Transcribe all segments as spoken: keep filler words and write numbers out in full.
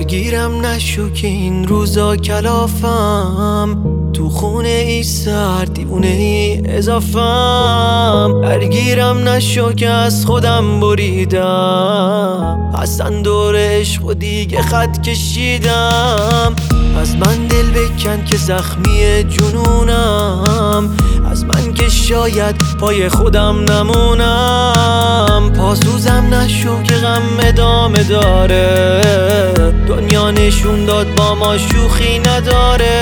درگیرم نشو که این روزا کلافم، تو خونه ای سر دیوونه ای اضافم. درگیرم نشو که از خودم بریدم، اصلا دور عشق و دیگه خط کشیدم. از من دل بکن که زخمی جنونم، از من که شاید پای خودم نمونم. پاسوزم نشو که غم ادامه داره، دنیا نشون داد با ما شوخی نداره.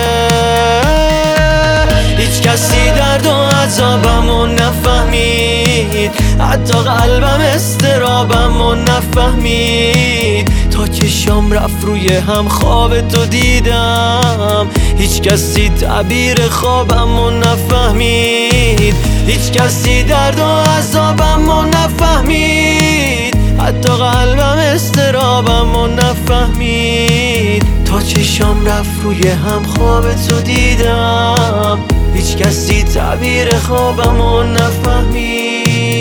هیچ کسی درد و عذابمو نفهمید، حتی قلبم استرابمو نفهمید. تا چشام رفت روی هم خواب تو دیدم، هیچ کسی تعبیر خوابمو نفهمید. هیچ کسی درد و عذابمو نفهمید، حتی قلبم استرابمو نفهمید. تا چشام رفت روی هم خواب تو دیدم، هیچ کسی تعبیر خوابمو نفهمید.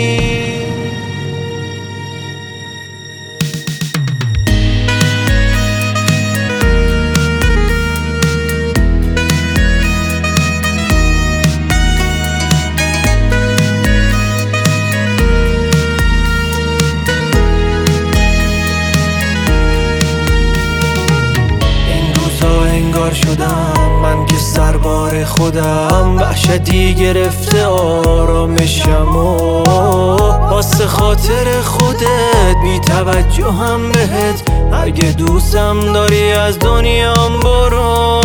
انگار شدم من که سربار خودم، وحشتی گرفته آرامشم و واسه خاطر خودت بی توجه هم بهت. اگه دوستم داری از دنیام برو.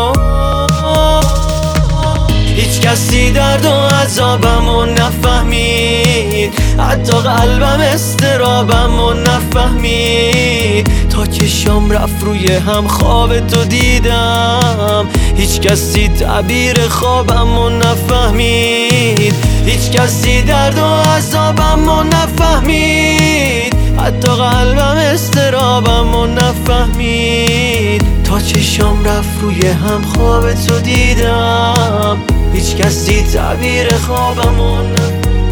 هیچ کسی درد و عذابمو نفهمید، حتی قلبم استرابمو نفهمید. تا چشام رفت روی هم خواب تو دیدم، هیچ کسی تعبیر خوابمو نفهمید. هیچ کسی درد و عذابمو نفهمید، حتی قلبم استرابمو نفهمید. تا چشام رفت روی هم خواب تو دیدم، هیچ کسی تعبیر خوابمو نفهمید.